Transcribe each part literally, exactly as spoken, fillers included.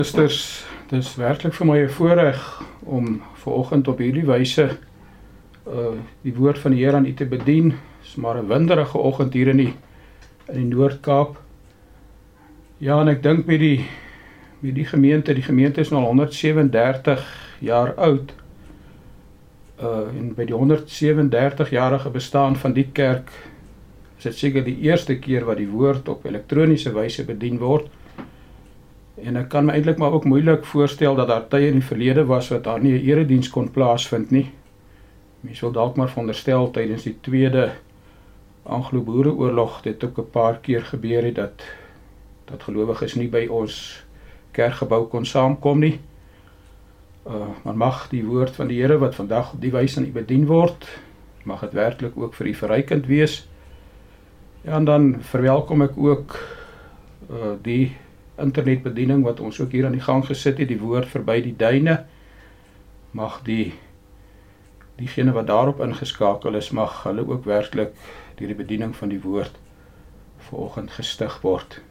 Sisters, dit is werklik vir my 'n voorreg om vanoggend op hierdie wyse uh, die woord van die Here aan u te bedien. Dit is maar 'n winderige oggend hier in die, in die Noord-Kaap. Ja, en ek dink met die, met die gemeente, die gemeente is nou honderdsewendertig jaar oud. Uh, en by die honderdsewendertig-jarige bestaan van die kerk is dit seker die eerste keer wat die woord op elektroniese wyse bedien word. En ek kan my eintlik maar ook moeilik voorstel dat daar tye in die verlede was wat daar nie 'n erediens kon plaasvind nie. Mens wil dalk maar veronderstel tydens die tweede Anglo-Boereoorlog dit ook 'n paar keer gebeur het dat dat gelowiges nie by ons kerkgebou kon saamkom nie. Uh, maar mag die woord van die Here wat vandag op die wyse aan u bedien word, mag dit werklik ook vir u verrykend wees. Ja, en dan verwelkom ek ook uh, die internetbediening wat ons ook hier aan die gang gesit het, die woord verby die duine. Mag die diegene wat daarop ingeskakel is, mag hulle ook werklik deur die bediening van die woord vanoggend gestig word.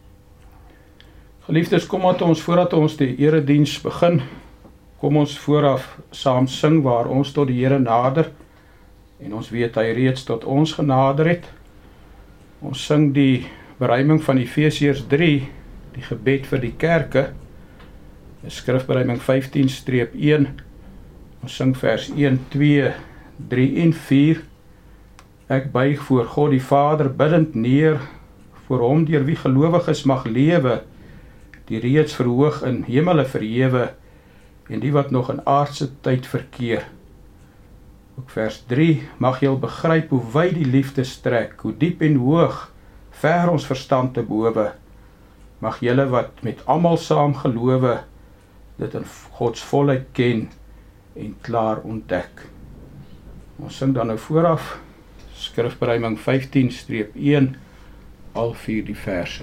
Geliefdes, kom aan ons voordat ons die erediens begin, kom ons vooraf saam sing waar ons tot die Here nader en ons weet hy reeds tot ons genader het. Ons sing die beruiming van Efesiërs drie, die gebed vir die kerke, skrifberuiming vyftien een, ons sing vers een, twee, drie en vier. Ek buig voor God die Vader biddend neer, voor hom deur wie gelowiges mag lewe, die reeds verhoog in hemele verhewe, en die wat nog in aardse tyd verkeer. Ook vers drie, mag jy al begryp hoe wyd die liefde strek, hoe diep en hoog, ver ons verstand te bowe. Mag julle wat met almal saam gelowe, dit in Gods volheid ken en klaar ontdek. Ons sing dan nou vooraf, skrifberuiming vyftien een, al vier die verse.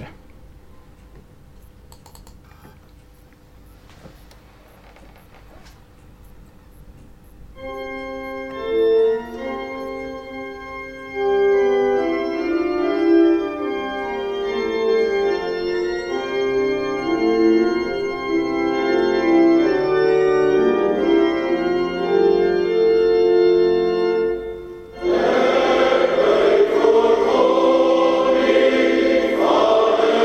Father,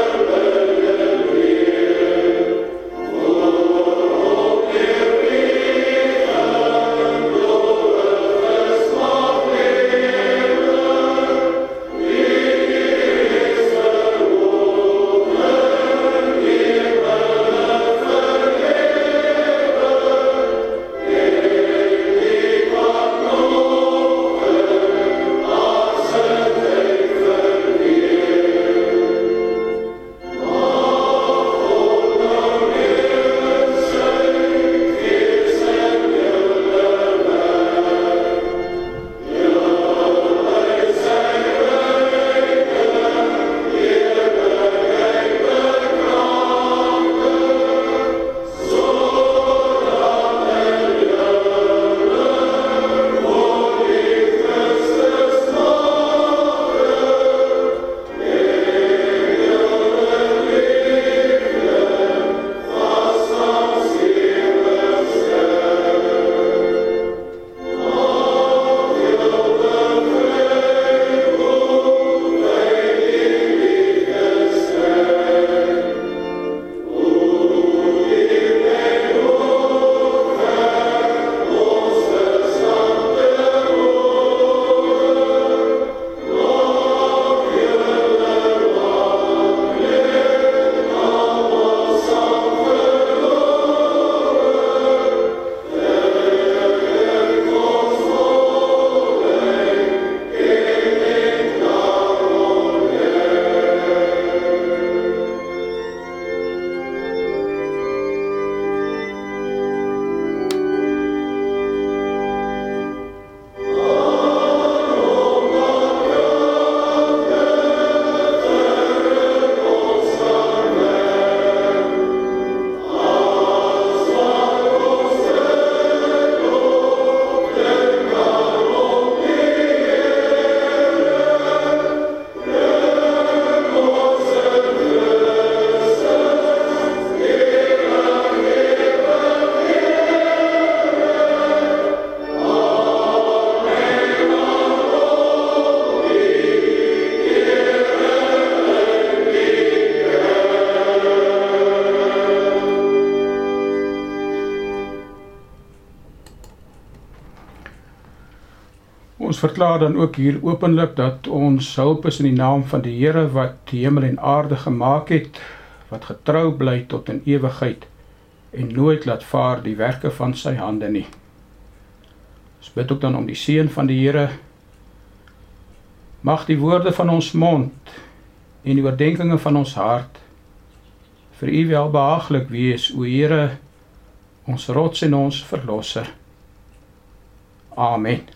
Ons verklaar dan ook hier openlik dat ons hulp is in die naam van die Here wat die hemel en aarde gemaak het, wat getrou bly tot in ewigheid en nooit laat vaar die werke van sy hande nie. Ons bid ook dan om die seën van die Here. Mag die woorde van ons mond en die oordenkings van ons hart vir U welbehaaglik wees, o Here, ons rots en ons verlosser. Amen.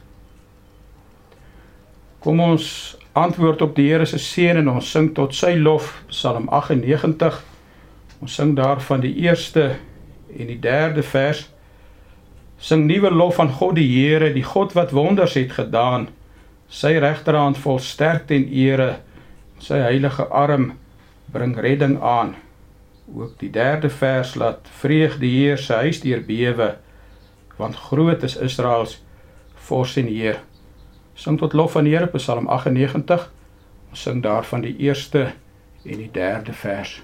Kom ons antwoord op die Here se seën en ons sing tot sy lof, Psalm agt en negentig. Ons sing daarvan die eerste en die derde vers. Sing nuwe lof aan God die Here, die God wat wonders het gedaan. Sy regterhand vol sterkte en ere, sy heilige arm bring redding aan. Ook die derde vers laat vreeg die Heer sy huis deur bewe, want groot is Israels vors en Heer. Sing tot lof van die Here, Psalm agt en negentig. Ons sing daarvan die eerste en die derde vers.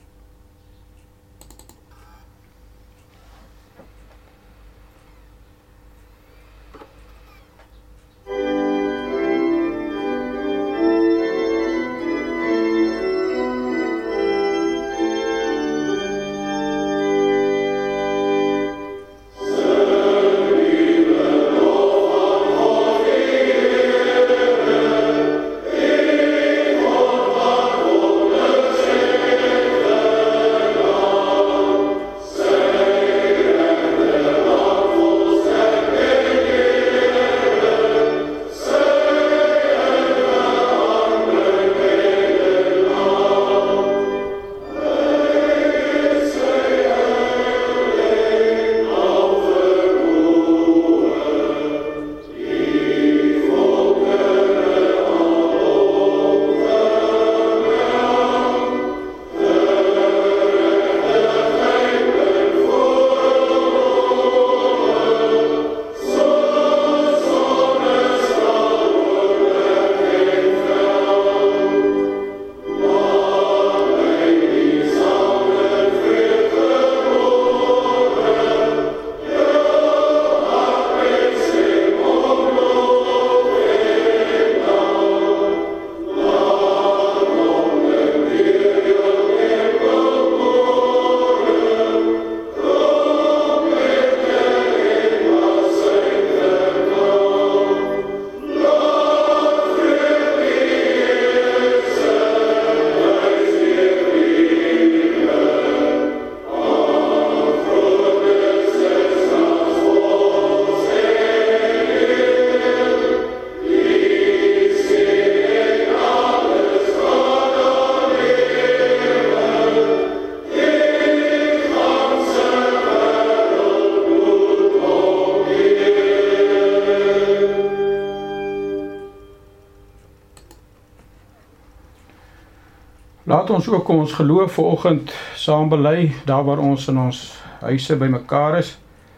Laat ons ook ons geloof vanoggend saam bely, daar waar ons in ons huise bymekaar is.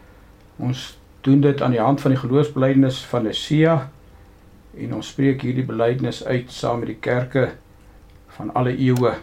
Ons doen dit aan die hand van die geloofsbelijdenis van Nicea en ons spreek hierdie belijdenis uit saam met die kerke van alle eeue.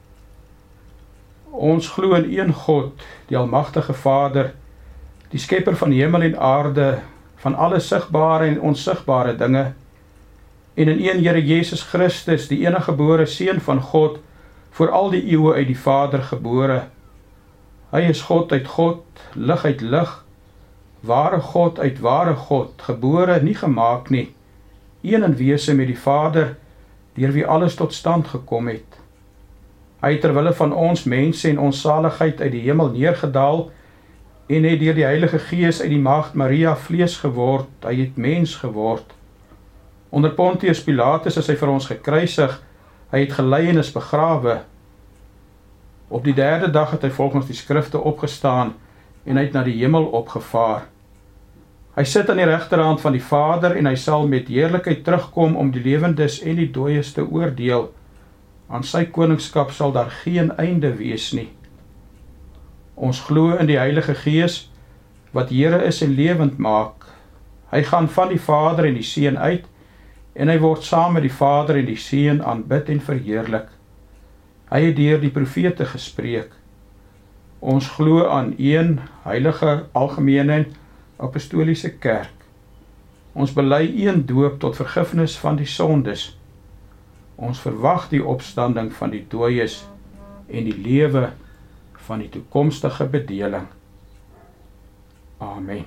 Ons glo in een God, die almagtige Vader, die skepper van hemel en aarde, van alle sigbare en onsigbare dinge, en in een Here Jesus Christus, die enige gebore Seun van God, voor al die eeue uit die Vader gebore. Hy is God uit God, lig uit lig, ware God uit ware God, gebore, nie gemaak nie, een in wese met die Vader, deur wie alles tot stand gekom het. Hy het terwille van ons mense en ons saligheid uit die hemel neergedaal, en het deur die Heilige Gees uit die Maagd Maria vlees geword, hy het mens geword. Onder Pontius Pilatus is hy vir ons gekruisig, hy het gelei en is begrawe. Op die derde dag het hy volgens die skrifte opgestaan en hy het na die hemel opgevaar. Hy sit aan die regterhand van die Vader en hy sal met heerlikheid terugkom om die lewendes en die dooies te oordeel. Aan sy koningskap sal daar geen einde wees nie. Ons glo in die Heilige Gees, wat Here is en lewend maak. Hy gaan van die Vader en die Seun uit, en hy word saam met die Vader en die Seun aanbid en verheerlik. Hy het deur die profete gespreek. Ons glo aan een heilige, algemene, apostoliese kerk. Ons bely een doop tot vergifnis van die sondes. Ons verwag die opstanding van die dooies en die lewe van die toekomstige bedeling. Amen.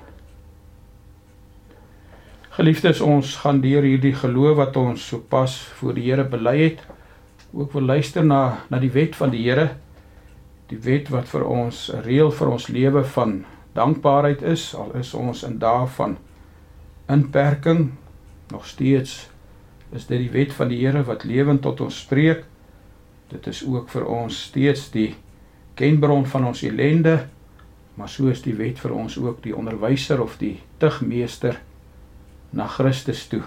Geliefdes, ons gaan deur hierdie geloof wat ons sopas voor die Here bely het, ook wil luister na, na die wet van die Here, die wet wat vir ons 'n reël vir ons lewe van dankbaarheid is, al is ons in dae van inperking, nog steeds is dit die wet van die Here wat lewend tot ons spreek. Dit is ook vir ons steeds die kenbron van ons ellende, maar so is die wet vir ons ook die onderwyser of die tugmeester na Christus toe.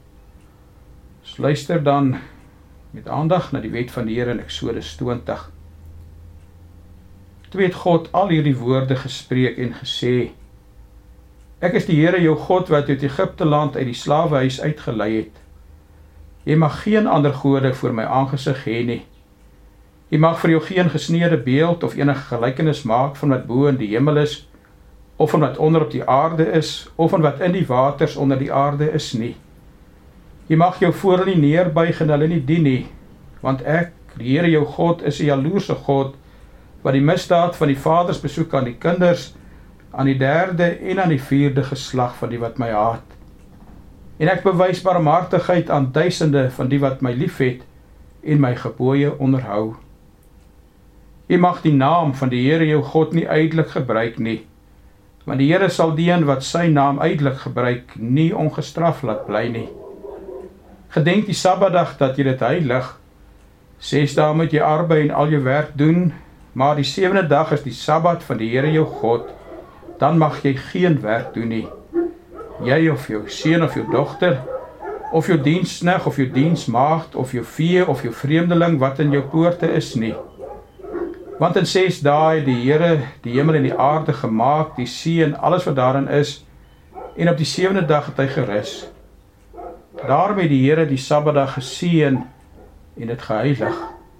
Dus luister dan met aandag na die wet van die Here in Eksodus twintig. Toe het God al hierdie woorde gespreek en gesê: Ek is die Here jou God wat uit Egipte land uit die slawehuis uitgelei het. Jy mag geen ander gode voor my aangesig hê nie. Jy mag vir jou geen gesneede beeld of enige gelykenis maak van wat bo in die hemel is, of van wat onder op die aarde is, of van wat in die waters onder die aarde is nie. Jy mag jou voor hulle nie neerbuig en hulle nie dien nie, want ek, die Here jou God, is 'n jaloerse God, wat die misdaad van die vaders besoek aan die kinders, aan die derde en aan die vierde geslag van die wat my haat. En ek bewys barmhartigheid aan duisende van die wat my liefhet en my gebooie onderhou. Jy mag die naam van die Here jou God nie uitelik gebruik nie, want die Here sal die een wat sy naam uitelik gebruik nie ongestraf laat bly nie. Gedenk die Sabbatdag dat jy dit heilig. Ses dae moet jy arbei en al jou werk doen, maar die sewende dag is die Sabbat van die Here jou God. Dan mag jy geen werk doen nie. Jy of jou seun of jou dogter, of jou diensknegt of jou diensmaagd, of jou vee of jou vreemdeling wat in jou poorte is nie. Want in ses dae het die Here die hemel en die aarde gemaak, die see en alles wat daarin is, en op die sewende dag het hy gerus. Daarom het die Here die Sabbatdag geseën en dit geheilig.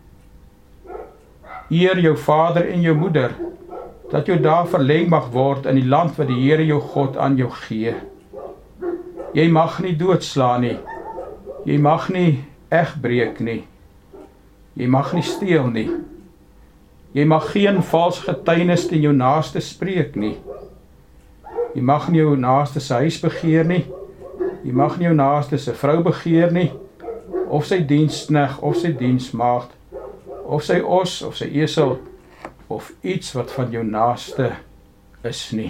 Eer jou vader en jou moeder, dat jou dae verleng mag word in die land wat die Here jou God aan jou gee. Jy mag nie doodslaan nie, jy mag nie egbreek nie, jy mag nie steel nie, jy mag geen vals getuienis teen jou naaste spreek nie, jy mag nie jou naaste se huis begeer nie, jy mag nie jou naaste se vrou begeer nie, of sy diensknegt, of sy diensmaagd, of sy os, of sy esel, of iets wat van jou naaste is nie.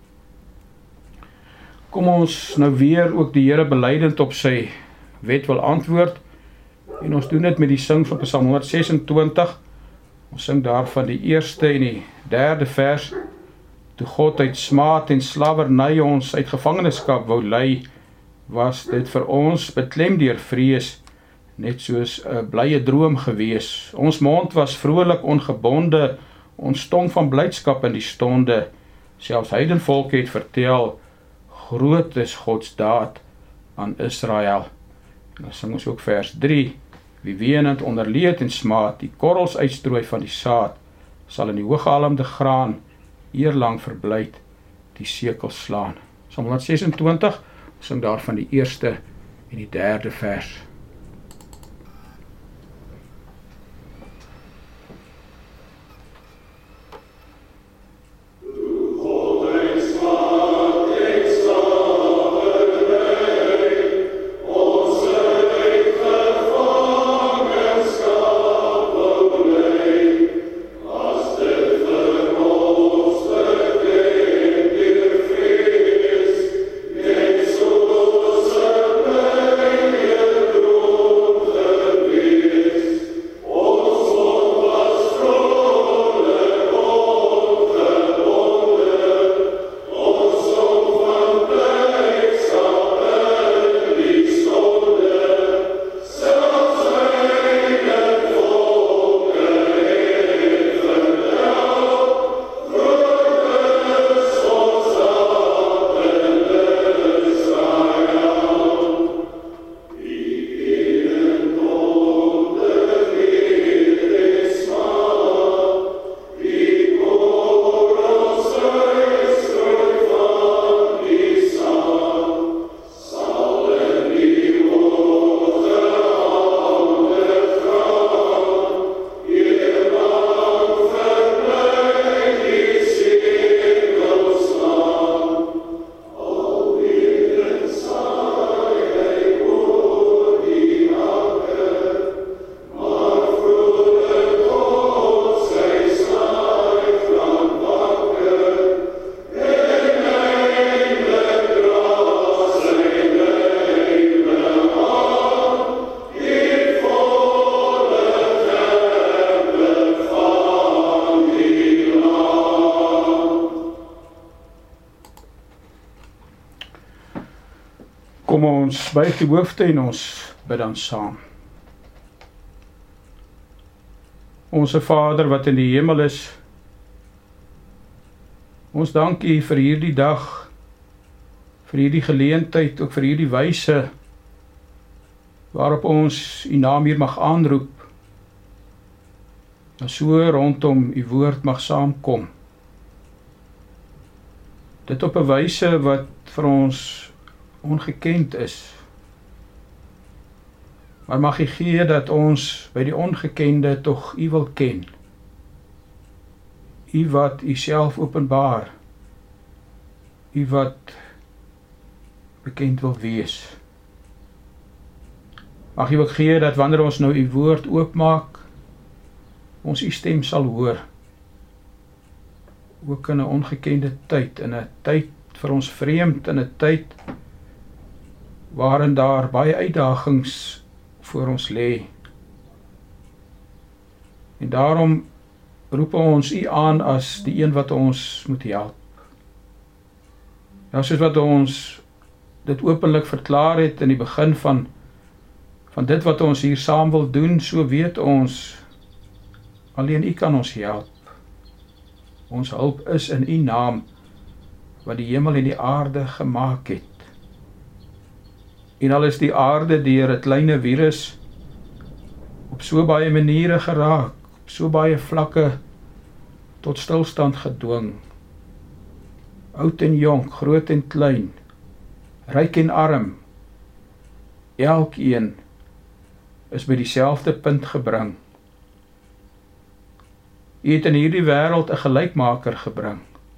Kom ons nou weer ook die Here belydend op sy wet wil antwoord, en ons doen dit met die sing van Psalm honderd sesentwintig, ons sing daarvan die eerste en die derde vers, toe God uit smaad en slawerny ons uit gevangenskap wou lei, was dit vir ons beklem deur vrees, net soos 'n blye droom gewees. Ons mond was vrolik ongebonde, ons tong van blydskap in die stonde, selfs heidenvolk het vertel, groot is Gods daad aan Israel. En dan sing ons ook vers drie, wie wenend onder leed en smaad, die korrels uitstrooi van die saad, sal in die hooggehalmde graan, eerlang verblyd, die sekels slaan. Psalm honderd sesentwintig, ons sing daarvan die eerste en die derde vers. Yes, Kom ons buig die hoofde en ons bid dan saam. Onse Vader wat in die hemel is, ons dank U vir hierdie dag, vir hierdie geleentheid, ook vir hierdie wyse waarop ons U naam hier mag aanroep, en so rondom U woord mag saamkom. Dit op 'n wyse wat vir ons ongekend is. Maar mag U gee dat ons by die ongekende tog U wil ken. U wat U self openbaar. U wat bekend wil wees. Mag U ook gee dat wanneer ons nou U woord oopmaak, ons U stem sal hoor. Ook in 'n ongekende tyd, in 'n tyd vir ons vreemd, in 'n tyd waarin daar baie uitdagings voor ons lê. En daarom roep ons U aan as die een wat ons moet help. Ja, soos wat ons dit openlik verklaar het in die begin van, van dit wat ons hier saam wil doen, so weet ons, alleen U kan ons help. Ons hulp is in U naam, wat die hemel en die aarde gemaak het. En al is die aarde deur 'n kleine virus op so baie maniere geraak, op so baie vlakke tot stilstand gedwing. Oud en jonk, groot en klein, ryk en arm, elkeen is by dieselfde punt gebring. U het in hierdie wêreld 'n gelykmaker gebring.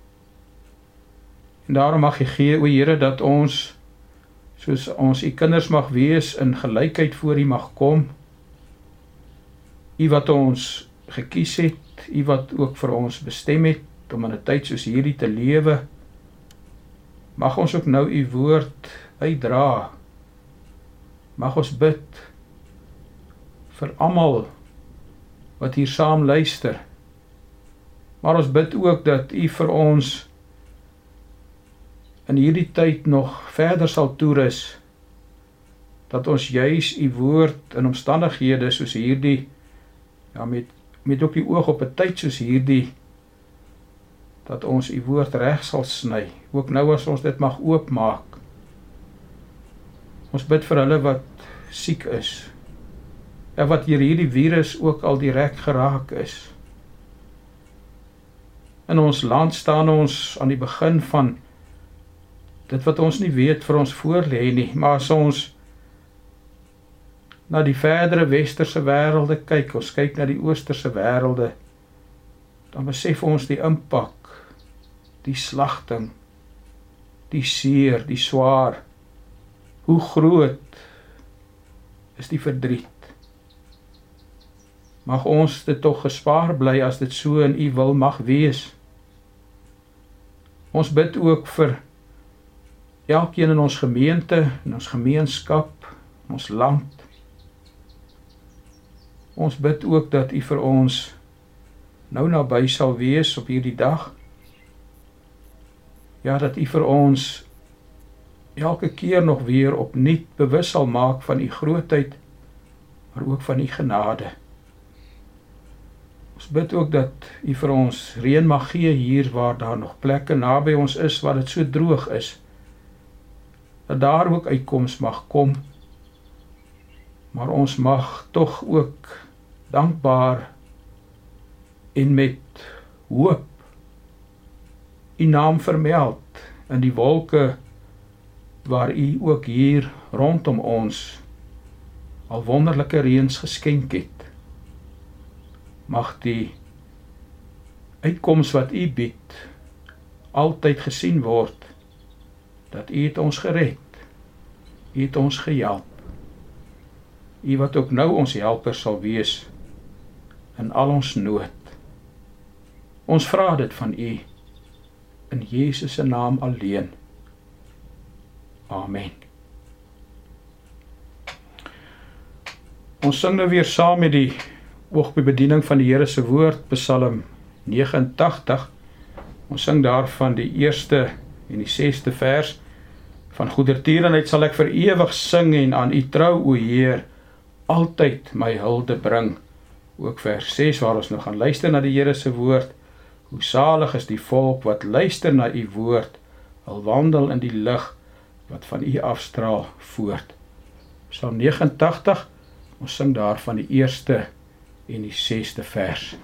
En daarom mag U gee, o Here, dat ons, soos ons U kinders mag wees, in gelykheid voor U mag kom. U wat ons gekies het, U wat ook vir ons bestem het, om in 'n tyd soos hierdie te lewe, mag ons ook nou U woord uitdra. Mag ons bid vir almal wat hier saam luister. Maar ons bid ook dat U vir ons in hierdie tyd nog verder sal toerus, dat ons juis U woord in omstandighede soos hierdie, ja, met, met ook die oog op 'n tyd soos hierdie, dat ons U woord reg sal sny, ook nou as ons dit mag oopmaak. Ons bid vir hulle wat siek is, en wat hier hierdie virus ook al direk geraak is. In ons land staan ons aan die begin van dit wat ons nie weet vir ons voorlê nie, maar as ons na die verdere westerse wêrelde kyk, ons kyk na die oosterse wêrelde, dan besef ons die impak, die slagting, die seer, die swaar, hoe groot is die verdriet. Mag ons dit tog gespaar bly as dit so in U wil mag wees. Ons bid ook vir elkeen in ons gemeente, in ons gemeenskap, in ons land. Ons bid ook dat U vir ons nou naby sal wees op hierdie dag. Ja, dat U vir ons elke keer nog weer opnuut bewus sal maak van U grootheid, maar ook van U genade. Ons bid ook dat U vir ons reën mag gee hier waar daar nog plekke naby ons is waar dit so droog is, dat daar ook uitkoms mag kom, maar ons mag tog ook dankbaar en met hoop U naam vermeld in die wolke waar U ook hier rondom ons al wonderlike reëns geskenk het. Mag die uitkoms wat U bied altyd gesien word, dat U het ons gered, U het ons gehelp, U wat ook nou ons helper sal wees in al ons nood. Ons vra dit van U in Jesus se naam alleen. Amen. Ons sing nou weer saam met die oog by bediening van die Here se woord, Psalm negenentagtig. Ons sing daarvan die eerste en die sesde vers, Van goedertierenheid sal ek vir ewig sing en aan u trou, o Heer, altyd my hulde bring. Ook vers ses waar ons nou gaan luister na die Here se woord. Hoe salig is die volk wat luister na u woord, al wandel in die lig wat van u afstraal voort. Psalm negenentagtig, ons sing daar van die eerste en die sesde vers.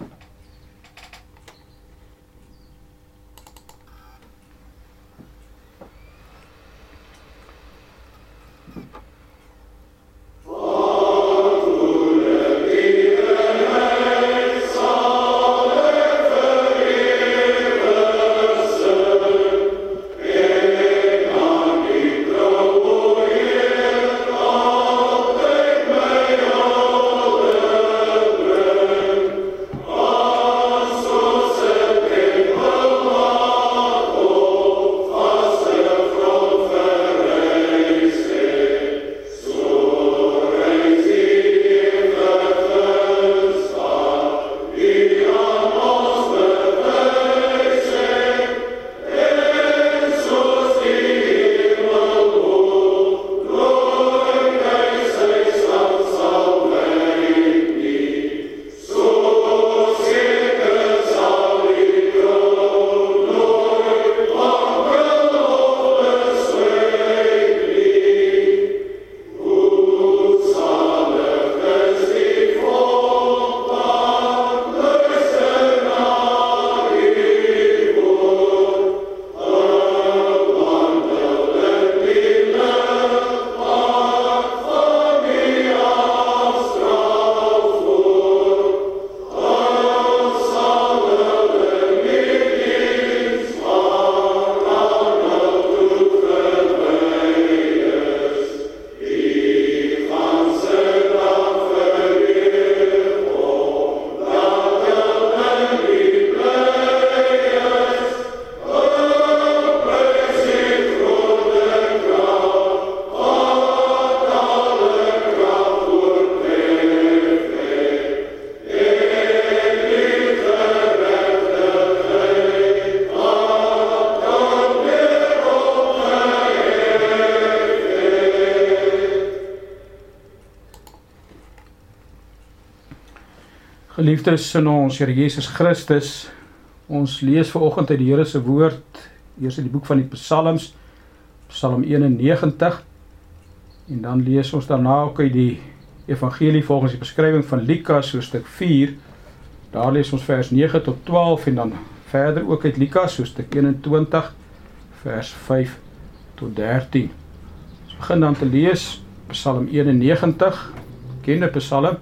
Geliefdes in ons Here Jesus Christus, ons lees vanoggend uit die Here se woord, eers uit die boek van die Psalms, Psalm eenennegentig, en dan lees ons daarna ook uit die Evangelie volgens die beskrywing van Lukas, hoofstuk vier, daar lees ons vers nege tot twaalf, en dan verder ook uit Lukas, hoofstuk eenentwintig, vers vyf tot dertien. Ons begin dan te lees, Psalm eenennegentig, bekende Psalm.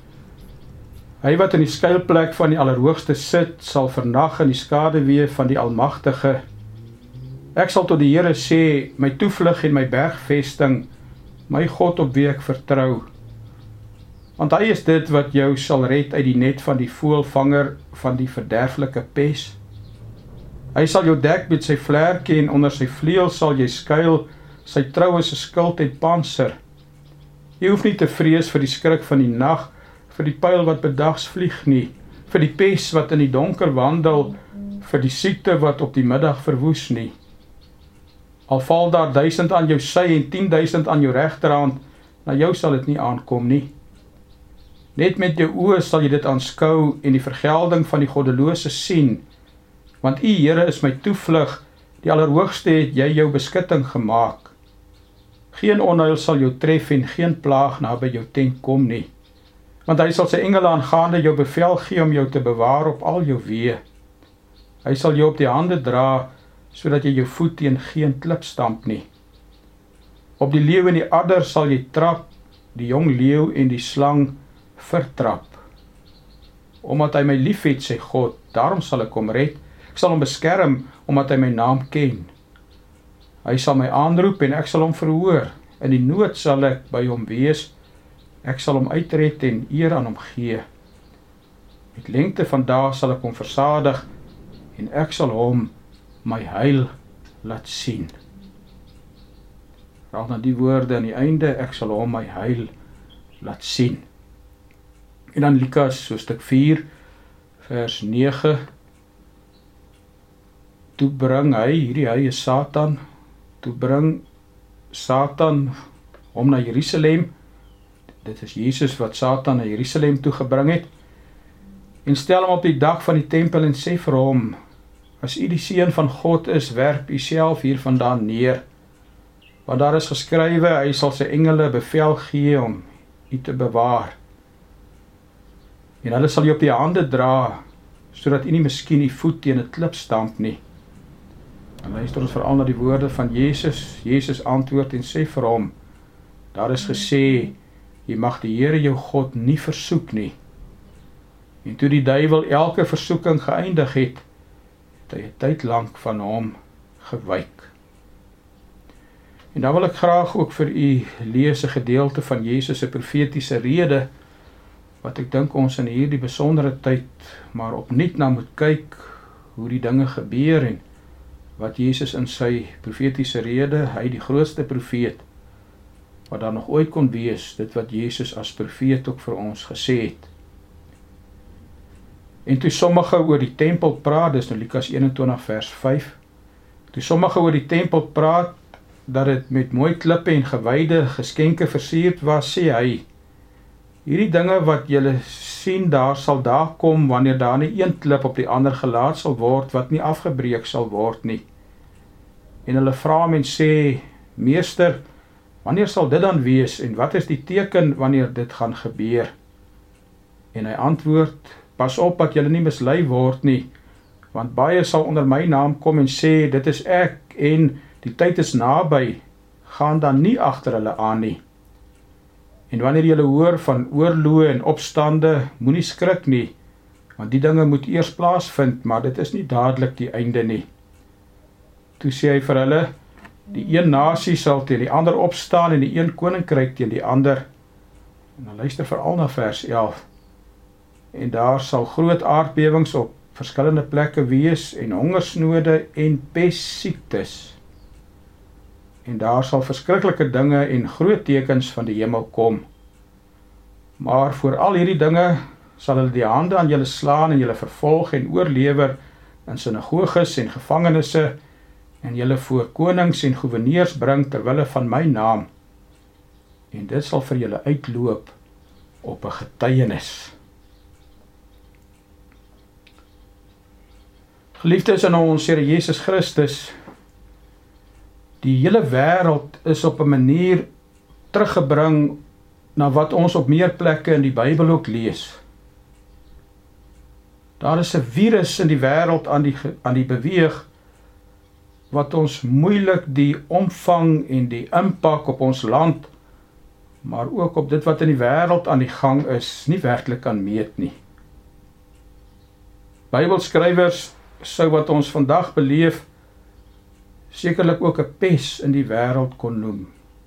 Hy wat in die skuilplek van die Allerhoogste sit, sal vernag in die skaduwee van die Almagtige. Ek sal tot die Here sê, my toevlug en my bergvesting, my God op wie ek vertrou. Want hy is dit wat jou sal red uit die net van die voëlvanger, van die verderflike pes. Hy sal jou dek met sy vlerke en onder sy vleuel sal jy skuil, sy trou is 'n skild en pantser. Jy hoef nie te vrees vir die skrik van die nag, vir die pyl wat bedags vlieg nie, vir die pes wat in die donker wandel, vir die siekte wat op die middag verwoes nie. Al val daar duisend aan jou sy en tienduisend aan jou regterhand, na jou sal dit nie aankom nie. Net met jou oë sal jy dit aanskou en die vergelding van die goddelose sien, want U, Here, is my toevlug, die Allerhoogste het jy jou beskutting gemaak. Geen onheil sal jou tref en geen plaag naby jou tent kom nie. Want hy sal sy engele aangaande jou bevel gee om jou te bewaar op al jou weë. Hy sal jou op die hande dra, sodat jy jou voet teen geen klip stamp nie. Op die leeu en die adder sal jy trap, die jong leeu en die slang vertrap. Omdat hy my lief het, sê God, daarom sal ek hom red, ek sal hom beskerm, omdat hy my naam ken. Hy sal my aanroep en ek sal hom verhoor, in die nood sal ek by hom wees, ek sal hom uitred en eer aan hom gee. Met lengte van dae sal ek hom versadig, en ek sal hom my heil laat sien. Raak dan die woorde aan die einde, ek sal hom my heil laat sien. En dan Lukas, hoofstuk vier, vers nege, toe bring hy, hierdie hy is Satan, toe bring Satan hom na Jerusalem, dit is Jesus wat Satan na Jerusalem toe gebring het, en stel hom op die dak van die tempel en sê vir hom, as u die seun van God is, werp u self hier vandaan neer, want daar is geskrywe, hy sal sy engele bevel gee om u te bewaar, en hulle sal u op die hande dra, sodat u nie miskien die voet teen 'n klip stamp nie. En luister ons veral na die woorde van Jesus. Jesus antwoord en sê vir hom, daar is gesê, jy mag die Here jou God nie versoek nie. En toe die duiwel elke versoeking geëindig het, het hy 'n tyd lank van hom gewyk. En dan wil ek graag ook vir u lees 'n gedeelte van Jesus se profetiese rede, wat ek dink ons in hierdie besondere tyd maar opnuut na moet kyk, hoe die dinge gebeur en wat Jesus in sy profetiese rede, hy die grootste profeet, wat daar nog ooit kon wees, dit wat Jesus as profeet ook vir ons gesê het. En toe sommige oor die tempel praat, dis nou Lukas eenentwintig vers vyf, toe sommige oor die tempel praat, dat dit met mooi klippe en gewyde geskenke versierd was, sê hy, hierdie dinge wat julle sien, daar sal daar kom, wanneer daar nie een klip op die ander gelaat sal word, wat nie afgebreek sal word nie. En hulle vra hom en sê, meester, wanneer sal dit dan wees, en wat is die teken wanneer dit gaan gebeur? En hy antwoord, pas op dat julle nie mislei word nie, want baie sal onder my naam kom en sê, dit is ek, en die tyd is naby, gaan dan nie agter hulle aan nie. En wanneer julle hoor van oorloë en opstande, moenie skrik nie, want die dinge moet eers plaasvind, maar dit is nie dadelik die einde nie. Toe sê hy vir hulle, die een nasie sal teen die ander opstaan, en die een koninkryk teen die ander. En dan luister veral na vers elf. En daar sal groot aardbewings op verskillende plekke wees, en hongersnode en pestsiektes. En daar sal verskriklike dinge en groot tekens van die hemel kom. Maar voor al hierdie dinge sal hulle die hande aan julle slaan en julle vervolg en oorlewer in sinagoges en gevangenisse en julle voor konings en goewerneurs bring terwille van my naam. En dit sal vir julle uitloop op 'n getuienis. Geliefdes in ons Here Jesus Christus, die hele wêreld is op 'n manier teruggebring na wat ons op meer plekke in die Bybel ook lees. Daar is 'n virus in die wêreld aan die, aan die beweeg, wat ons moeilik die omvang en die impak op ons land, maar ook op dit wat in die wêreld aan die gang is, nie werklik kan meet nie. Bybelskrywers sou wat ons vandag beleef, sekerlik ook 'n pes in die wêreld kon noem.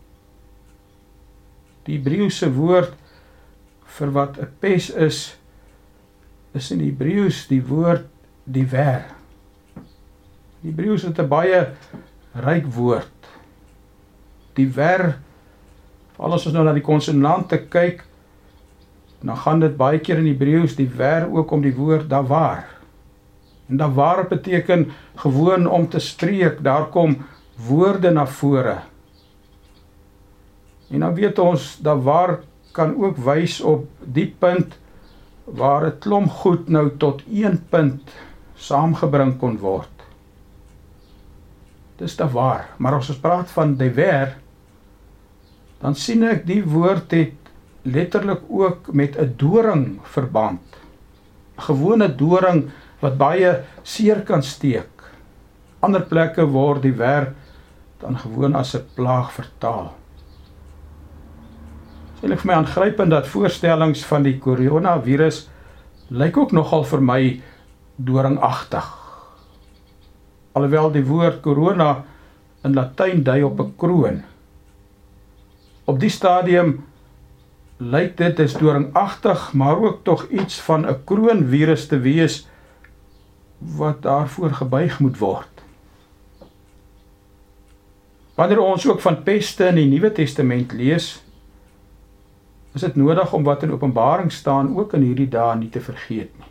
Die Hebreëse woord vir wat 'n pes is, is in Hebreëus die woord die wer. Die Hebreëus het 'n baie ryk woord. Die wer, as ons nou na die konsonante kyk, dan gaan dit baie keer in Hebreëus die wer ook om die woord davar. En davar beteken gewoon om te spreek, daar kom woorde na vore. En dan weet ons, davar kan ook wys op die punt waar 'n klomp goed nou tot een punt saamgebring kon word. Dis davar, maar as ons praat van dever, dan sien ek die woord het letterlik ook met 'n doring verband. 'n Gewone doring wat baie seer kan steek. Ander plekke word die wer dan gewoon as 'n plaag vertaal. Dit is vir my aangrypend dat voorstellings van die coronavirus lyk ook nogal vir my doringagtig. Alhoewel die woord corona in Latyn dui op 'n kroon. Op die stadium lyk dit is doringagtig, maar ook tog iets van 'n kroonvirus te wees wat daarvoor gebuig moet word. Wanneer ons ook van peste in die Nuwe Testament lees, is dit nodig om wat in Openbaring staan ook in hierdie dae nie te vergeet nie.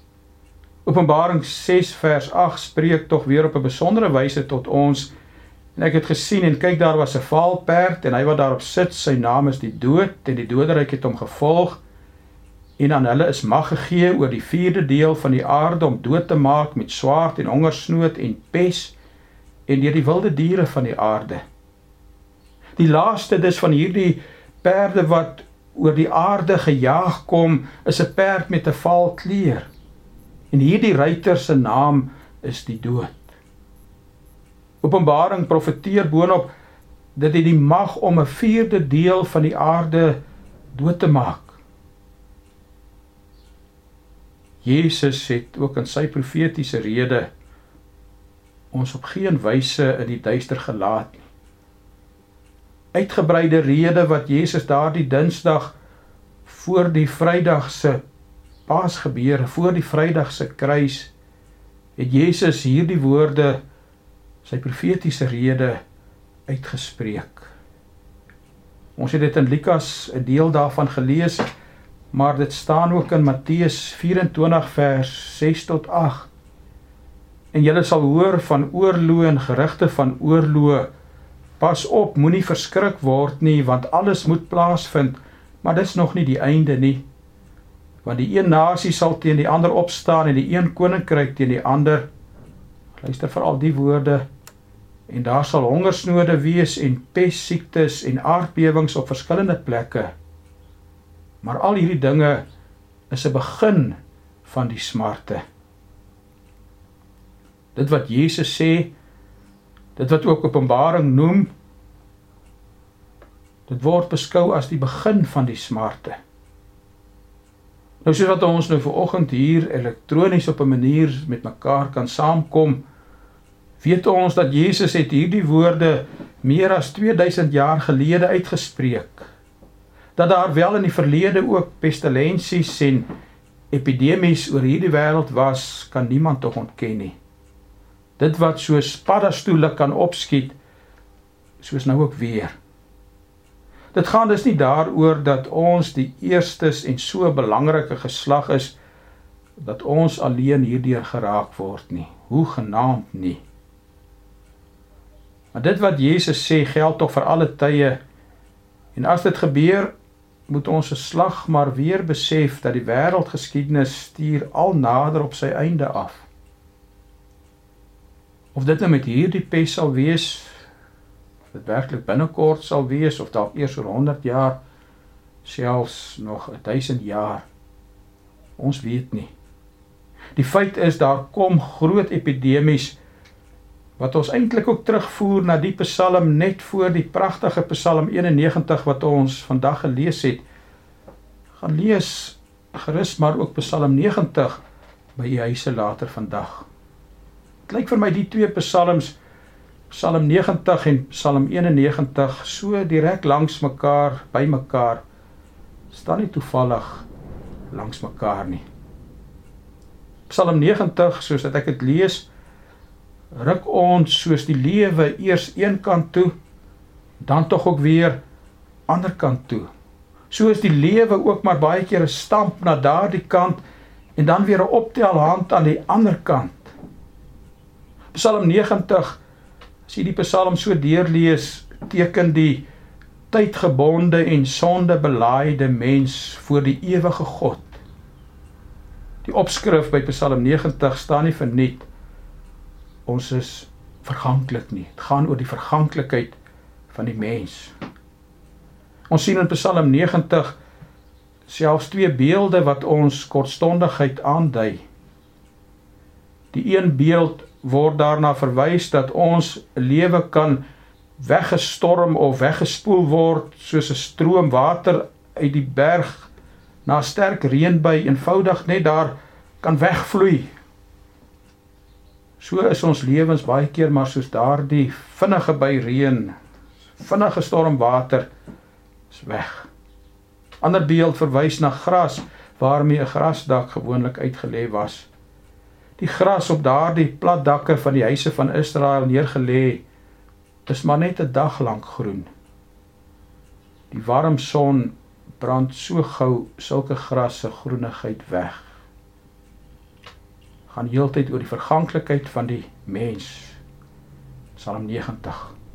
Openbaring ses vers agt spreek tog weer op 'n besondere wyse tot ons En ek het gesien en kyk, daar was 'n vaalperd en hy wat daarop sit, sy naam is die dood en die doderyk het hom gevolg en aan hulle is mag gegee oor die vierde deel van die aarde om dood te maak met swaard en hongersnood en pes en deur die wilde diere van die aarde. Die laaste dus van hierdie perde wat oor die aarde gejaag kom, is 'n perd met 'n vaal kleur. En hierdie ruiter se naam is die dood. Openbaring profeteer boonop dat hy die mag om 'n vierde deel van die aarde dood te maak. Jesus het ook in sy profetiese rede ons op geen wyse in die duister gelaat nie. Uitgebreide rede wat Jesus daardie Dinsdag voor die Vrydagse Paasgebeure, voor die Vrydagse kruis, het Jesus hierdie woorde, sy profetiese rede, uitgespreek. Ons het dit in Lukas 'n deel daarvan gelees, maar dit staan ook in Matteus vyf-en-twintig vers ses tot agt. En julle sal hoor van oorloë en gerugte van oorloë. Pas op, moenie verskrik word nie, want alles moet plaasvind, maar dis nog nie die einde nie. Want die een nasie sal teen die ander opstaan en die een koninkryk teen die ander. Luister vir al die woorde. En daar sal hongersnode wees en pestsiektes en aardbewings op verskillende plekke. Maar al hierdie dinge is 'n begin van die smarte. Dit wat Jesus sê, dit wat ook Openbaring noem, dit word beskou as die begin van die smarte. Nou soos wat ons nou vanoggend hier elektronies op 'n manier met mekaar kan saamkom, weet ons dat Jesus het hierdie woorde meer as tweeduisend jaar gelede uitgespreek. Dat daar wel in die verlede ook pestilensies en epidemies oor hierdie wêreld was, kan niemand tog ontken nie. Dit wat soos paddastoele kan opskiet, soos nou ook weer. Dit gaan dus nie daaroor dat ons die eerstes en so belangrike geslag is, dat ons alleen hierdeur geraak word nie, hoegenaamd nie. Maar dit wat Jesus sê, geld tog vir alle tye, en as dit gebeur, moet ons 'n slag maar weer besef dat die wêreldgeskiedenis stuur al nader op sy einde af. Of dit nou met hierdie pes sal wees, of dit werklik binnekort sal wees, of dalk eers oor honderd jaar, selfs nog duisend jaar, ons weet nie. Die feit is, daar kom groot epidemies, wat ons eintlik ook terugvoer na die psalm net voor die pragtige psalm eenennegentig wat ons vandag gelees het. Gaan lees gerus maar ook psalm negentig by u huise later vandag. Het lyk vir my die twee psalms, psalm negentig en psalm eenennegentig, so direk langs mekaar, by mekaar, staan nie toevallig langs mekaar nie. Psalm negentig, soos dat ek het lees, ruk ons soos die lewe eers een kant toe, dan tog ook weer ander kant toe. Soos die lewe ook maar baie keer 'n stamp na daardie kant, en dan weer 'n optelhand aan die ander kant. Psalm negentig, as jy die psalm so deurlees, teken die tydgebonde en sondebelaaide mens voor die ewige God. Die opskrif by Psalm negentig staan nie verniet, ons is verganklik nie. Het gaan oor die verganklikheid van die mens. Ons sien in Psalm negentig selfs twee beelde wat ons kortstondigheid aandui. Die een beeld word daarna verwys dat ons lewe kan weggestorm of weggespoel word soos 'n stroom water uit die berg na 'n sterk reënbui eenvoudig net daar kan wegvloei. So is ons lewens baie keer maar soos daardie vinnige by reën, vinnige stormwater is weg. Ander beeld verwys na gras waarmee 'n grasdak gewoonlik uitgelê was. Die gras op daardie plat dakke van die huise van Israel neergelê is maar net 'n dag lank groen. Die warm son brand so gou sulke gras se groenigheid weg. Gaan heeltyd oor die verganklikheid van die mens. Psalm negentig.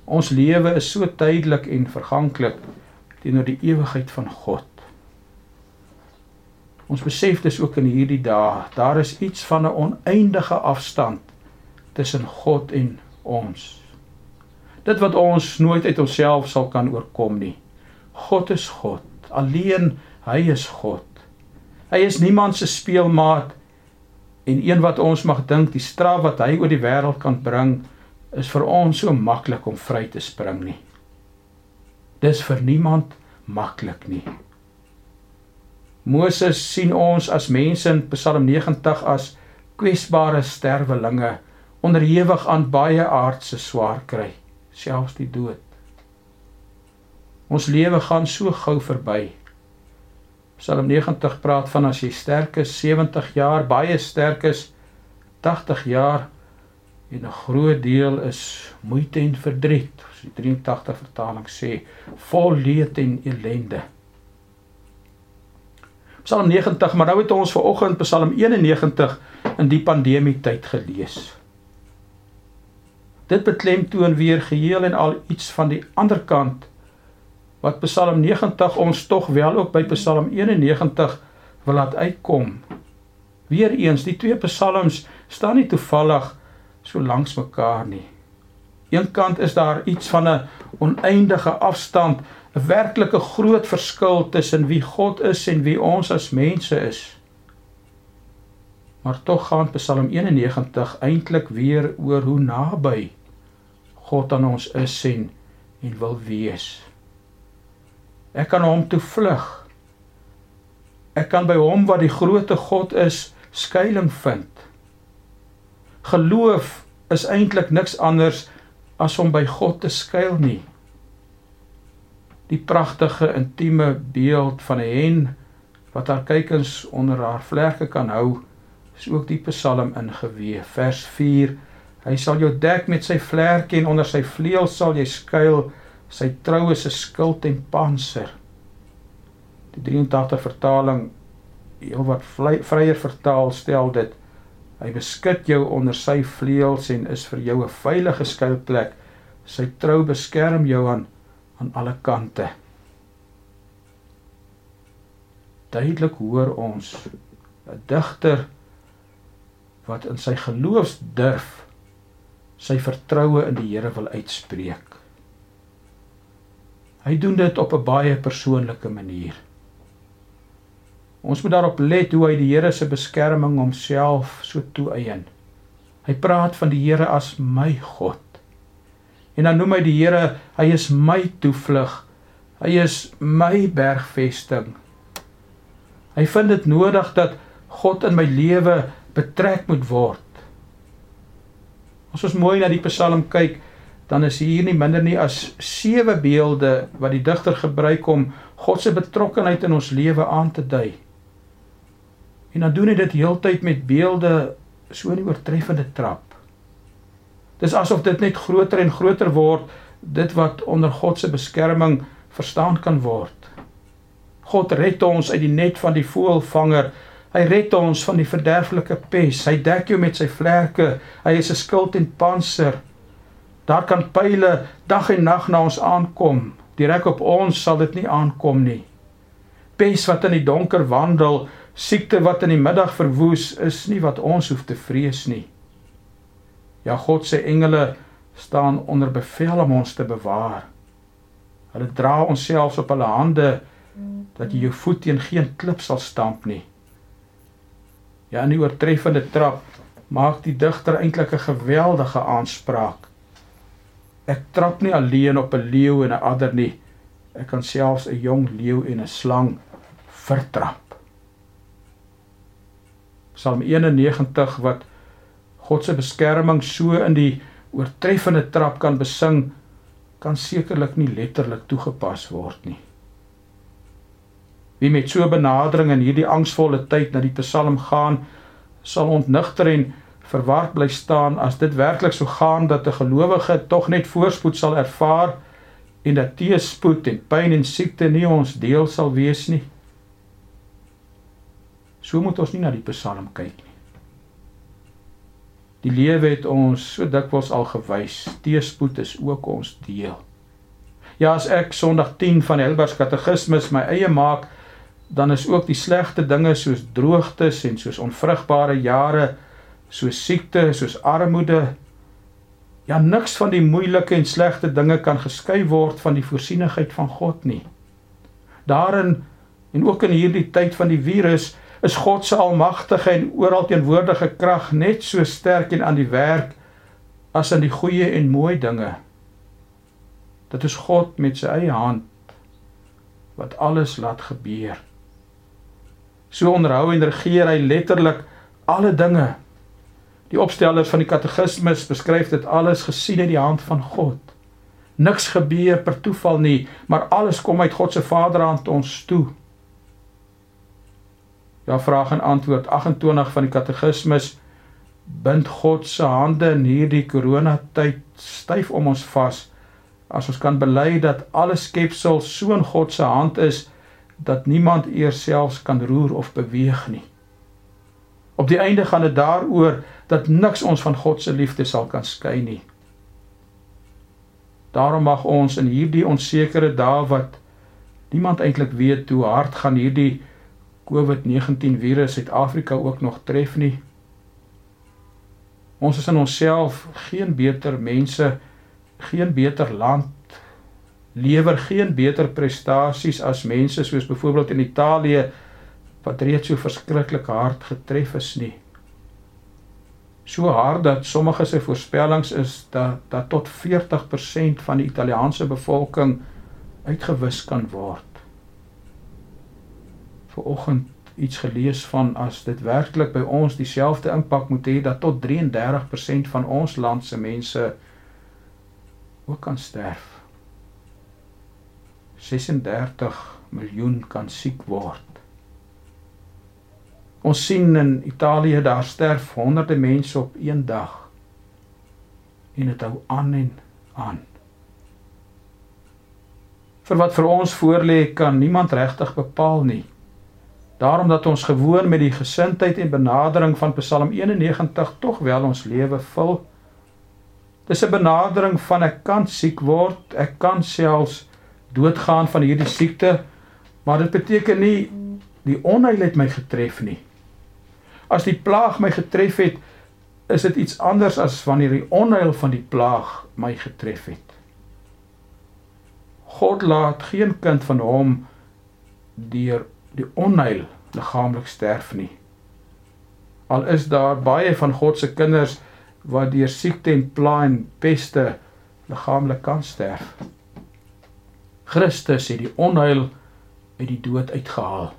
Ons lewe is so tydelik en verganklik teenoor die ewigheid van God. Ons besef dis ook in hierdie dae, daar is iets van 'n oneindige afstand tussen God en ons. Dit wat ons nooit uit onsself sal kan oorkom nie. God is God, alleen hy is God. Hy is niemand se speelmaat, en een wat ons mag dink, die straf wat hy oor die wêreld kan bring, is vir ons so maklik om vry te spring nie. Dis vir niemand maklik nie. Moses sien ons as mense in Psalm negentig as kwesbare sterwelinge, onderhewig aan baie aardse swaar kry, selfs die dood. Ons lewe gaan so gou verby. Psalm negentig praat van as jy sterk is, sewentig jaar, baie sterk is, tagtig jaar, en 'n groot deel is moeite en verdriet, soos die drie en tagtig vertaling sê, vol leed en ellende. Psalm negentig, maar nou het ons vanoggend Psalm eenennegentig in die pandemietyd gelees. Dit beklemtoon weer geheel en al iets van die ander kant, wat Psalm negentig ons tog wel ook by Psalm eenennegentig wil laat uitkom. Weereens, die twee psalms staan nie toevallig so langs mekaar nie. Een kant is daar iets van 'n oneindige afstand, 'n werklike groot verskil tussen wie God is en wie ons as mense is. Maar tog gaan Psalm eenennegentig eintlik weer oor hoe naby God aan ons is en, en wil wees. Ek kan hom toe vlug. Ek kan by hom wat die grootte God is, skuiling vind. Geloof is eintlik niks anders as om by God te skuil nie. Die pragtige, intieme beeld van 'n hen wat haar kuikens onder haar vlerke kan hou, is ook die psalm ingewee. Vers vier, hy sal jou dek met sy vlerke en onder sy vleuels sal jy skuil, sy trou is 'n skild en panser. Die drie en tagtig vertaling, heel wat vryer vertaal, stel dit, hy beskut jou onder sy vleuels en is vir jou 'n veilige skuilplek, sy trou beskerm jou aan, aan alle kante. Duidelik hoor ons, 'n digter wat in sy geloofsdurf sy vertroue in die Here wil uitspreek. Hy doen dit op 'n baie persoonlike manier. Ons moet daarop let hoe hy die Here se beskerming homself so toeëien. Hy praat van die Here as my God. En dan noem hy die Here, hy is my toevlug, hy is my bergvesting. Hy vind dit nodig dat God in my lewe betrek moet word. As ons mooi na die psalm kyk, dan is hier nie minder nie as sewe beelde wat die digter gebruik om God se betrokkenheid in ons lewe aan te dui. En dan doen hy dit heeltyd met beelde so in die oortreffende trap. Dis asof dit net groter en groter word, dit wat onder God se beskerming verstaan kan word. God red ons uit die net van die voëlvanger, hy red ons van die verderflike pes, hy dek jou met sy vlerke, hy is 'n skild en panser. Daar kan pyle dag en nag na ons aankom, direk op ons sal dit nie aankom nie. Pes wat in die donker wandel, siekte wat in die middag verwoes, is nie wat ons hoef te vrees nie. Ja, God se engele staan onder bevel om ons te bewaar. Hulle dra ons selfs op hulle hande, dat jy jou voet teen geen klip sal stamp nie. Ja, in die oortreffende trap maak die digter eintlik 'n geweldige aanspraak. Ek trap nie alleen op 'n leeu en 'n adder nie, ek kan selfs 'n jong leeu en 'n slang vertrap. Psalm eenennegentig wat God se beskerming so in die oortreffende trap kan besing, kan sekerlik nie letterlik toegepas word nie. Wie met so 'n benadering in hierdie angsvolle tyd na die psalm gaan, sal ontnigter en verward bly staan as dit werklik so gaan dat 'n gelowige tog net voorspoed sal ervaar en dat teëspoed en pyn en siekte nie ons deel sal wees nie. So moet ons nie na die psalm kyk nie. Die lewe het ons so dikwels al gewys, teëspoed is ook ons deel. Ja, as ek Sondag tien van Heidelberg Katekismes my eie maak, dan is ook die slegte dinge soos droogtes en soos onvrugbare jare, soos siekte, soos armoede. Ja, niks van die moeilike en slegte dinge kan geskei word van die voorsienigheid van God nie. Daarin, en ook in hierdie tyd van die virus, is God se almagtige en oral teenwoordige krag net so sterk en aan die werk as in die goeie en mooi dinge. Dit is God met sy eie hand wat alles laat gebeur. So onderhou en regeer hy letterlik alle dinge. Die opstellers van die katekismes beskryf dit alles gesien uit die hand van God. Niks gebeur per toeval nie, maar alles kom uit God se Vaderhand ons toe. Ja, vraag en antwoord agt-en-twintig van die katekismes bind God se hande in hierdie coronatyd styf om ons vas, as ons kan bely dat alle skepsel so in God se hand is, dat niemand eers selfs kan roer of beweeg nie. Op die einde gaan dit daaroor dat niks ons van God se liefde sal kan skei nie. Daarom mag ons in hierdie onsekere dae wat niemand eintlik weet hoe hard gaan hierdie COVID negentien virus Suid-Afrika ook nog tref nie. Ons is in onsself geen beter mense, geen beter land, lewer geen beter prestasies as mense soos byvoorbeeld in Italië, wat reeds so verskriklik hard getref is nie. So hard dat sommige se voorspellings is dat, dat tot veertig persent van die Italiaanse bevolking uitgewis kan word. Vanoggend iets gelees van as dit werklik by ons dieselfde impak moet hê dat tot drie en dertig persent van ons land se mense ook kan sterf. ses en dertig miljoen kan siek word. Ons sien in Italië, daar sterf honderde mense op een dag. En dit hou aan en aan. Vir wat vir ons voorlê, kan niemand regtig bepaal nie. Daarom dat ons gewoon met die gesindheid en benadering van Psalm eenennegentig tog wel ons lewe vul. Dis 'n benadering van ek kan siek word, ek kan selfs doodgaan van hierdie siekte, maar dit beteken nie die onheil het my getref nie. As die plaag my getref het, is dit iets anders as wanneer die onheil van die plaag my getref het. God laat geen kind van hom deur die onheil liggaamlik sterf nie. Al is daar baie van God se kinders wat deur siekte en pla en peste liggaamlik kan sterf. Christus het die onheil uit die dood uitgehaal.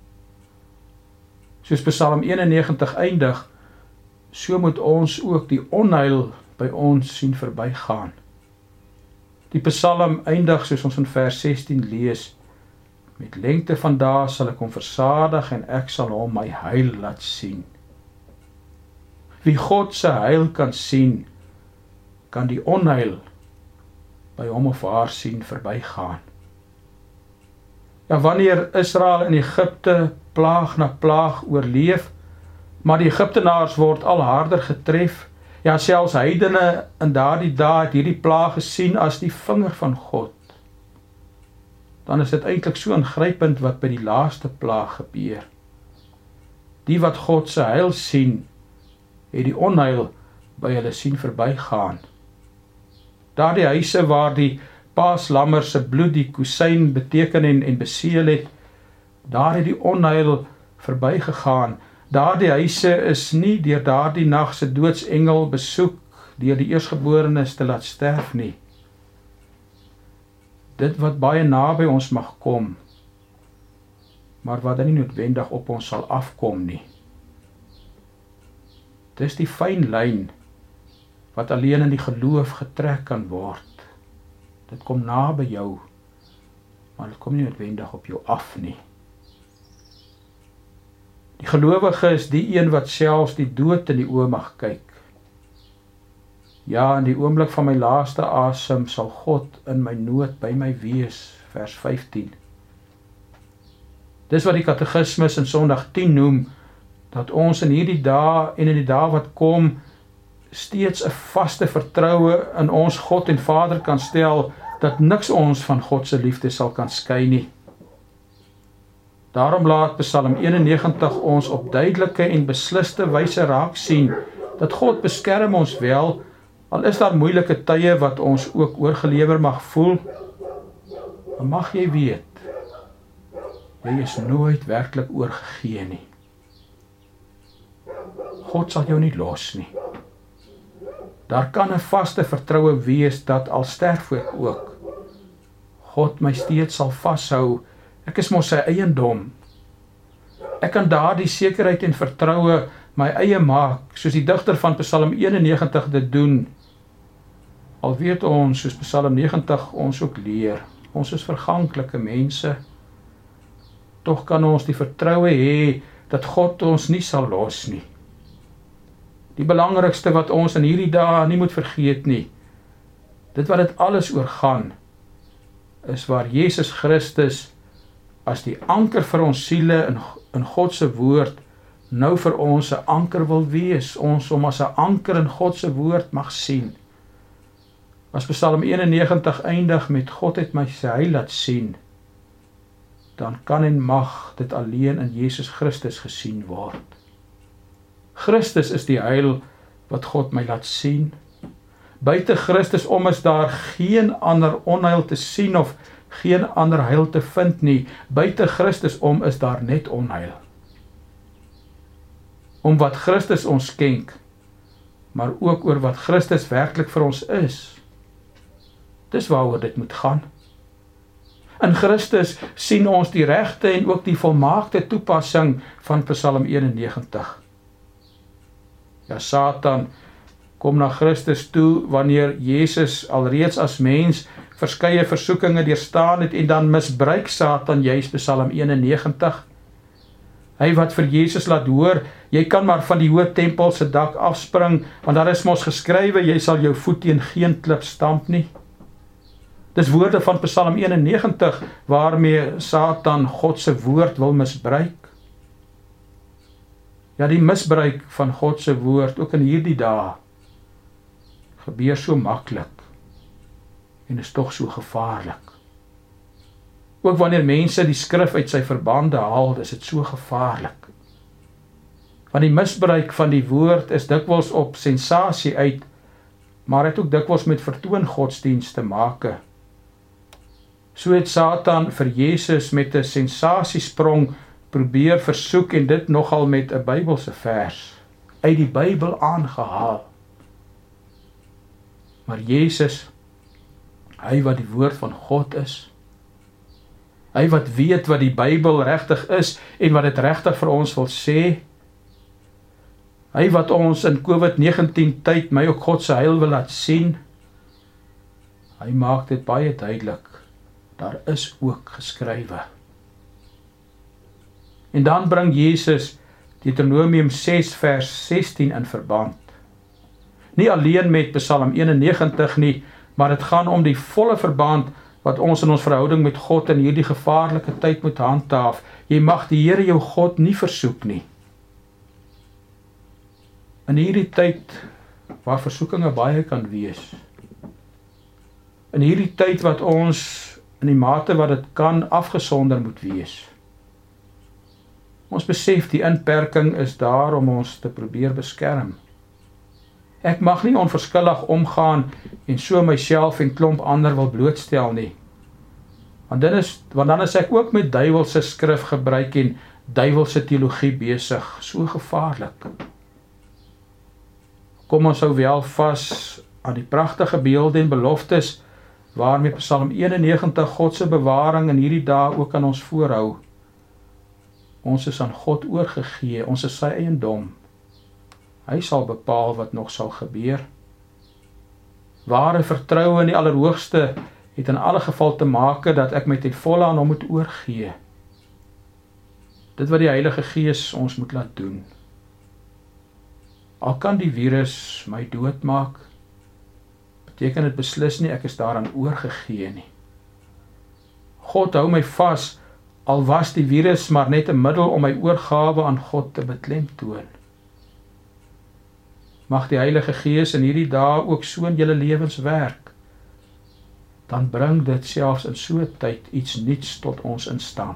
Soos Psalm eenennegentig eindig, so moet ons ook die onheil by ons sien verbygaan. Die Psalm eindig soos ons in vers sestien lees, met lengte van dae sal ek hom versadig en ek sal hom my heil laat sien. Wie God se heil kan sien, kan die onheil by hom of haar sien verbygaan. Ja, wanneer Israel in Egipte plaag na plaag oorleef, maar die Egiptenaars word al harder getref, ja, selfs heidene in daardie dae het hierdie plaag gesien as die vinger van God, dan is dit eintlik so ingrypend wat by die laaste plaag gebeur. Die wat God se heil sien, het die onheil by hulle sien verbygaan. Daardie huise waar die paaslammer se bloed die kusyn beteken en, en beseël het, daar het die onheil verbygegaan. Daardie huise is nie deur daardie nag se doodsengel besoek deur die eersgeborenes te laat sterf nie. Dit wat baie naby ons mag kom, maar wat dan nie noodwendig op ons sal afkom nie. Dis die fyn lyn wat alleen in die geloof getrek kan word. Dit kom na by jou, maar dit kom nie noodwendig op jou af nie. Die gelowige is die een wat selfs die dood in die oë mag kyk. Ja, in die oomblik van my laaste asem sal God in my nood by my wees, vers vyftien. Dis wat die katekismes in Sondag tien noem, dat ons in hierdie dae en in die dae wat kom, steeds 'n vaste vertroue in ons God en Vader kan stel, dat niks ons van God se liefde sal kan skei nie. Daarom laat Psalm eenennegentig ons op duidelike en besliste wyse raak sien, dat God beskerm ons wel, al is daar moeilike tye wat ons ook oorgelewer mag voel, dan mag jy weet, jy is nooit werklik oorgegee nie. God sal jou nie los nie. Daar kan 'n vaste vertroue wees dat al sterf ek ook, God my steeds sal vashou, ek is mos sy eiendom. Ek kan daardie sekerheid en vertroue my eie maak, soos die digter van Psalm eenennegentig dit doen. Al weet ons, soos Psalm negentig ons ook leer, ons is verganklike mense, tog kan ons die vertroue hê dat God ons nie sal los nie. Die belangrikste wat ons in hierdie dae nie moet vergeet nie, dit wat dit alles oor gaan, is waar Jesus Christus as die anker vir ons siele in, in God se woord, nou vir ons 'n anker wil wees, ons hom as 'n anker in God se woord mag sien. As Psalm eenennegentig eindig met God het my sy heil laat sien, dan kan en mag dit alleen in Jesus Christus gesien word. Christus is die heil wat God my laat sien. Buite Christus om is daar geen ander onheil te sien of geen ander heil te vind nie. Buite Christus om is daar net onheil. Om wat Christus ons skenk, maar ook oor wat Christus werklik vir ons is. Dis waaroor dit moet gaan. In Christus sien ons die regte en ook die volmaakte toepassing van Psalm eenennegentig. Ja, Satan kom na Christus toe wanneer Jesus alreeds as mens verskeie versoekinge deurstaan het en dan misbruik Satan juis Psalm eenennegentig. Hy wat vir Jesus laat hoor, jy kan maar van die hoë tempel se dak afspring, want daar is mos geskrywe, jy sal jou voet teen geen klip stamp nie. Dis woorde van Psalm eenennegentig waarmee Satan God se woord wil misbruik. Ja, die misbruik van God se woord, ook in hierdie dae, gebeur so maklik en is tog so gevaarlik. Ook wanneer mense die skrif uit sy verbande haal, is dit so gevaarlik. Want die misbruik van die woord is dikwels op sensasie uit, maar het ook dikwels met vertoongodsdienst te make. So het Satan vir Jesus met 'n sensasiesprong probeer versoek en dit nogal met 'n Bybelse vers uit die Bybel aangehaal. Maar Jesus, hy wat die woord van God is, hy wat weet wat die Bybel regtig is en wat dit regtig vir ons wil sê, hy wat ons in COVID negentien tyd my ook God se heil wil laat sien, hy maak dit baie duidelik, daar is ook geskrywe. En dan bring Jesus Deuteronomium ses vers sestien in verband. Nie alleen met Psalm eenennegentig nie, maar dit gaan om die volle verband wat ons in ons verhouding met God in hierdie gevaarlike tyd moet handhaaf. Jy mag die Here jou God nie versoek nie. In hierdie tyd waar versoekinge baie kan wees, in hierdie tyd wat ons in die mate wat dit kan afgesonder moet wees. Ons besef die inperking is daar om ons te probeer beskerm. Ek mag nie onverskillig omgaan en so myself en klomp ander wil blootstel nie. Want dan is, want dan is ek ook met duiwelse skrif gebruik en duiwelse teologie besig, so gevaarlik. Kom ons hou wel vas aan die pragtige beelde en beloftes waarmee Psalm eenennegentig God se bewaring in hierdie dae ook aan ons voorhou. Ons is aan God oorgegee, ons is sy eiendom. Hy sal bepaal wat nog sal gebeur. Ware vertroue in die Allerhoogste het in alle geval te maak dat ek my ten volle aan hom moet oorgee. Dit wat die Heilige Gees ons moet laat doen. Al kan die virus my doodmaak, beteken dit beslis nie ek is daaraan oorgegee nie. God hou my vas, al was die virus maar net 'n middel om my oorgawe aan God te beklemtoon. Mag die Heilige Gees in hierdie dae ook so in julle lewens werk. Dan bring dit selfs in so 'n tyd iets nuuts tot ons in stand.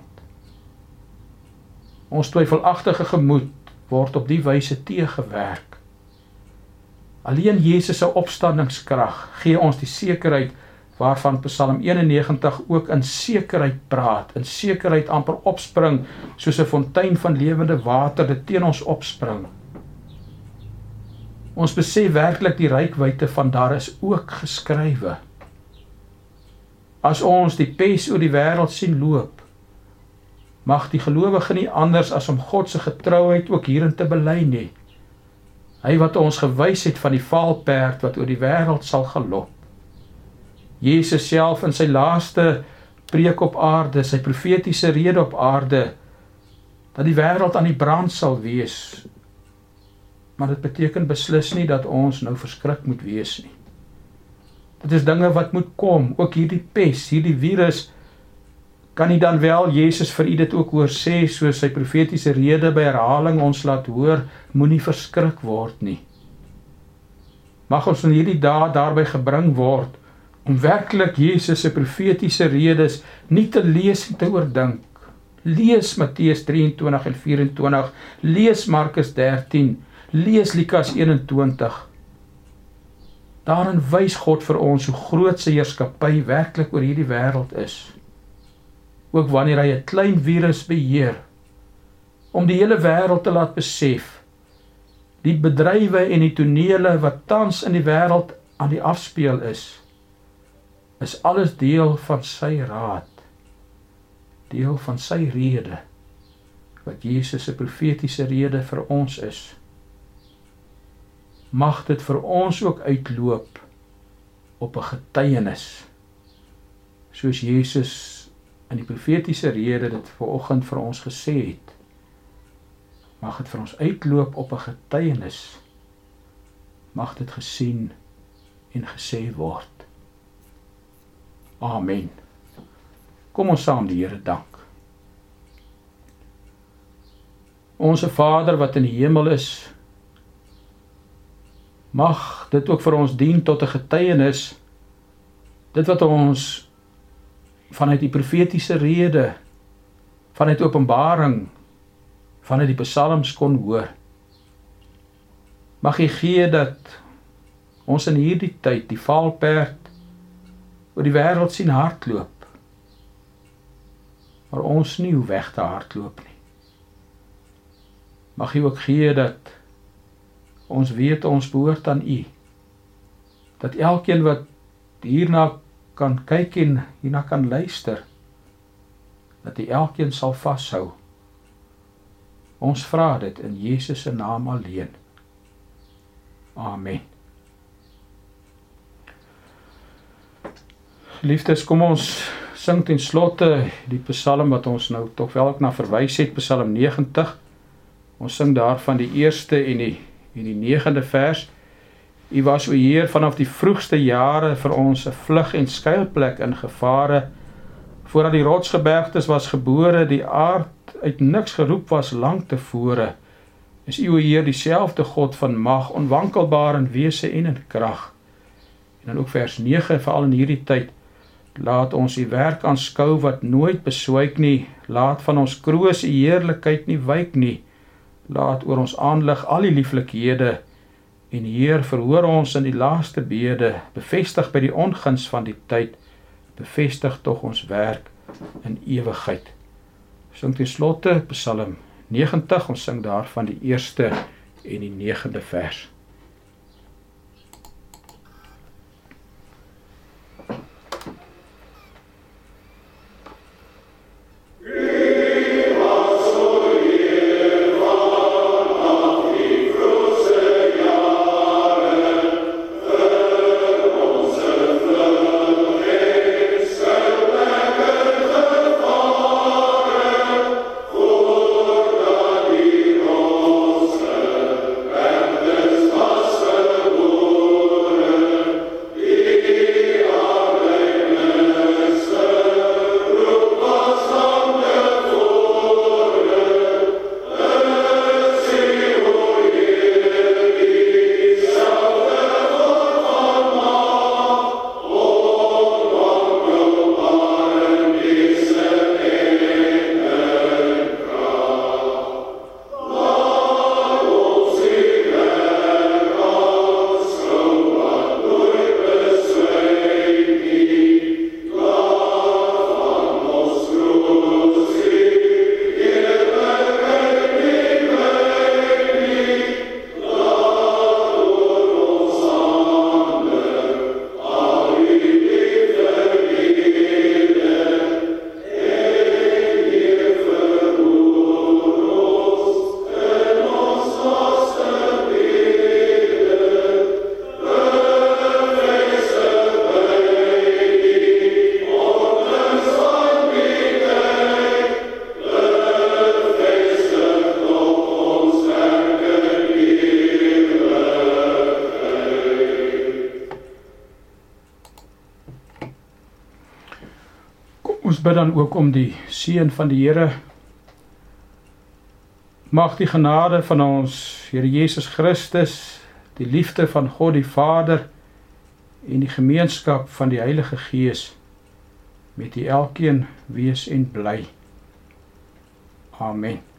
Ons twyfelagtige gemoed word op die wyse teëgewerk. Alleen Jesus se opstandingskrag gee ons die sekerheid waarvan Psalm eenennegentig ook in sekerheid praat, in sekerheid amper opspring, soos 'n fontein van lewende water dit teen ons opspring. Ons besef werklik die rykwyte van daar is ook geskrywe. As ons die pes oor die wêreld sien loop, mag die gelowige nie anders as om God se getrouheid ook hierin te bely nie. Hy wat ons gewys het van die valperd wat oor die wêreld sal galop. Jesus self in sy laaste preek op aarde, sy profetiese rede op aarde, dat die wêreld aan die brand sal wees. Maar dit beteken beslis nie dat ons nou verskrik moet wees nie. Dit is dinge wat moet kom, ook hierdie pes, hierdie virus, kan nie dan wel Jezus vir u dit ook hoor sê, soos sy profetiese rede by herhaling ons laat hoor, moenie verskrik word nie. Mag ons in hierdie dae daarby gebring word, om werklik Jezus se profetiese redes nie te lees en te oordink. Lees Matteus drieëntwintig en vyf-en-twintig, lees Markus dertien, lees Lukas eenentwintig. Daarin wys God vir ons hoe groot sy heerskappy werklik oor hierdie wêreld is. Ook wanneer hy 'n klein virus beheer, om die hele wêreld te laat besef, die bedrywe en die tonele wat tans in die wêreld aan die afspeel is, is alles deel van sy raad, deel van sy rede, wat Jesus se profetiese rede vir ons is. Mag dit vir ons ook uitloop op 'n getuienis, soos Jesus in die profetiese rede dit vanoggend vir ons gesê het. Mag dit vir ons uitloop op 'n getuienis, mag dit gesien en gesê word. Amen. Kom ons saam die Here dank. Onse Vader wat in die hemel is, mag dit ook vir ons dien tot 'n getuienis, dit wat ons vanuit die profetiese rede, vanuit Openbaring, vanuit die psalms kon hoor. Mag U gee dat ons in hierdie tyd die valperd oor die wêreld sien hardloop, maar ons nie hoe weg te hardloop nie. Mag U ook gee dat ons weet ons behoort aan U, dat elkeen wat hierna kan kyk en hierna kan luister, dat U elkeen sal vashou. Ons vra dit in Jesus se naam alleen. Amen. Geliefdes, kom ons sing ten slotte die psalm wat ons nou toch wel ook na verwys het, Psalm negentig. Ons sing daarvan die eerste en die, en die negende vers. U was, o Heer, vanaf die vroegste jare vir ons 'n vlug en skuilplek in gevare. Voordat die rotsgebergtes was gebore, die aard uit niks geroep was lang tevore. Is U, o Heer, dieselfde God van mag, onwankelbaar in wese en in krag. En dan ook vers nege, veral in hierdie tyd, laat ons U werk aanskou wat nooit beswyk nie, laat van ons kroos U heerlikheid nie wyk nie, laat oor ons aanlig al die lieflikhede, en Heer, verhoor ons in die laaste bede, bevestig by die onguns van die tyd, bevestig tog ons werk in ewigheid. Sing ten slotte Psalm negentig, ons sing daarvan die eerste en die negende vers. This Ons bid dan ook om die seën van die Here. Mag die genade van ons Here Jesus Christus, die liefde van God die Vader en die gemeenskap van die Heilige Gees met die elkeen wees en bly. Amen.